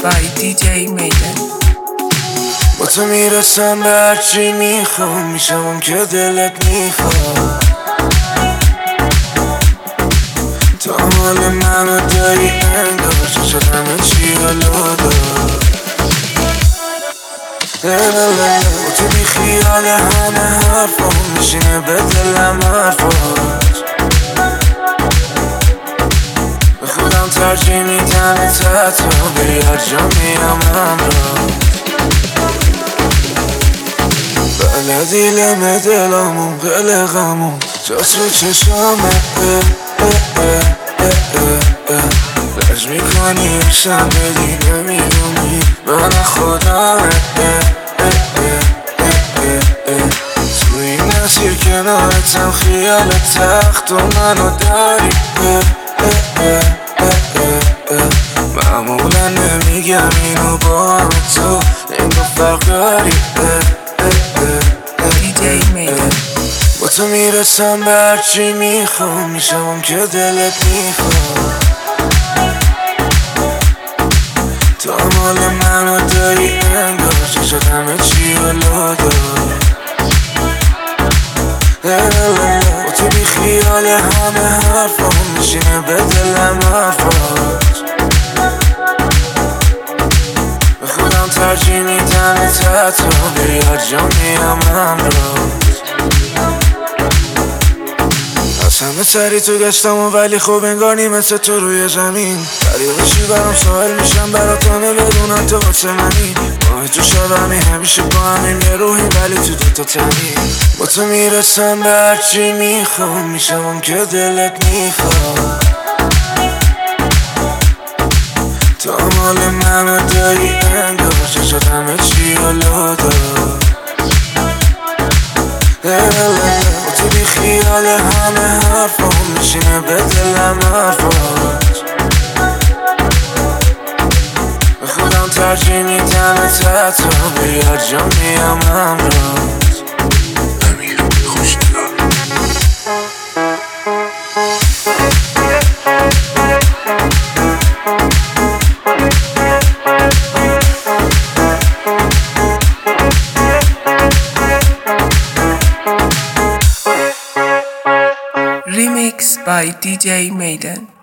by DJ Maiden. با تو میرسم به هرچی میخوام، میشم که دلت میخواد. تو مال منو داری انگار، چه شد همه چی حالا دار. با تو بی خیال همه حرفام، میشینه به دلم حرفات. به خودم ترجیح میدم تا بری هر جا میرم همراه. بلدی لمه دلمون قلقمون جاست رو چشامه. لج میکنی عشقم بدی نمیدونی من خودمه. تو این مسیر کنارتم خیال تخت و منو داری. معمولا نمیگم اینو با تو، این دو فرق داری. با تو میرسم به هرچی میخوام، میشم که دلت میخواد. تو مال منو داری انگار، چه شد همه چی حالا دار. با تو بی خیال همه حرفام، میشینه به دلم حرفات. به خودم ترجیح میدم تا بری هر جا میرم همراه. از همه سری تو گشتم و ولی خوب انگار نیمت تو روی زمین. دریغشی برام سوال میشم براتانه بدونم تو واسه منی. ماه تو شبمی همیشه با همین یه روحیم ولی تو دوتا تنی. با تو میرسم به هرچی میخوام، میشم که دلت میخواد. تو مال منو داری انگار، چه شد همه چی حالا دار. با تو بی خیال همه حرفام، میشینه به دلم حرفات. به خودم ترجیح میدم تا بری هر جا میام همراه. امیر خوشدار. Remix by DJ Maiden.